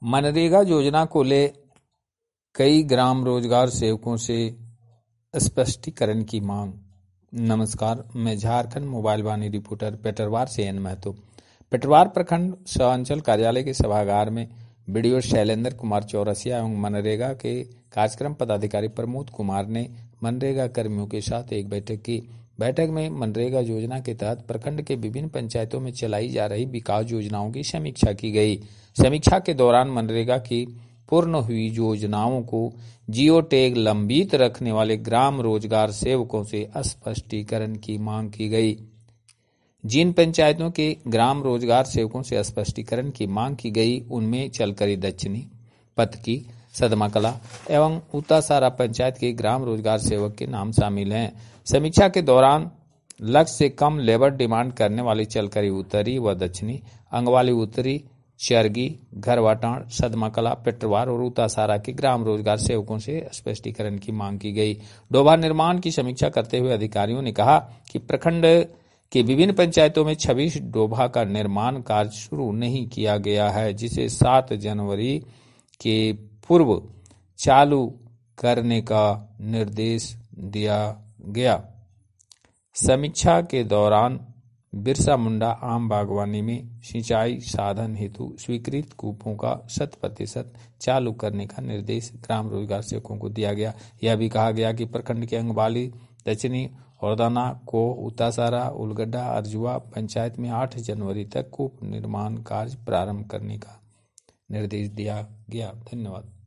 मनरेगा योजना को ले कई ग्राम रोजगार सेवकों से स्पष्टीकरण की मांग। नमस्कार, मैं झारखंड मोबाइल वाणी रिपोर्टर पेटरवार से एन महतो। पेटरवार प्रखंड सह-अंचल कार्यालय के सभागार में बीडीओ शैलेंद्र कुमार चौरसिया एवं मनरेगा के कार्यक्रम पदाधिकारी प्रमोद कुमार ने मनरेगा कर्मियों के साथ एक बैठक की। बैठक में मनरेगा योजना के तहत प्रखंड के विभिन्न पंचायतों में चलाई जा रही विकास योजनाओं की समीक्षा की गई। समीक्षा के दौरान मनरेगा की पूर्ण हुई योजनाओं को जियो टैग लंबित रखने वाले ग्राम रोजगार सेवकों से स्पष्टीकरण की मांग की गई। जिन पंचायतों के ग्राम रोजगार सेवकों से स्पष्टीकरण की मांग की गई उनमें चलकरी दक्षिणी, पतकी, सदमा कला एवं उतासारा पंचायत के ग्राम रोजगार सेवक के नाम शामिल हैं। समीक्षा के दौरान लक्ष्य से कम लेबर डिमांड करने वाली चलकरी उत्तरी व दक्षिणी, अंगवाली उत्तरी, चरगी, घरवाटाण, सदमा कला, पेटरवार और उतासारा के ग्राम रोजगार सेवकों से स्पष्टीकरण की मांग की गई। डोभा निर्माण की समीक्षा करते हुए अधिकारियों ने कहा कि प्रखंड के विभिन्न पंचायतों में 26 डोभा का निर्माण कार्य शुरू नहीं किया गया है, जिसे 7 जनवरी के पूर्व चालू करने का निर्देश दिया गया। समीक्षा के दौरान बिरसा मुंडा आम बागवानी में सिंचाई साधन हेतु स्वीकृत कूपों का 100% चालू करने का निर्देश ग्राम रोजगार सेवकों को दिया गया। यह भी कहा गया कि प्रखंड के अंगवाली, दक्षिणी, औरदाना, को, उतासारा, उलगड्डा, अर्जुआ पंचायत में 8 जनवरी तक कूप निर्माण कार्य प्रारंभ करने का निर्देश दिया गया। धन्यवाद।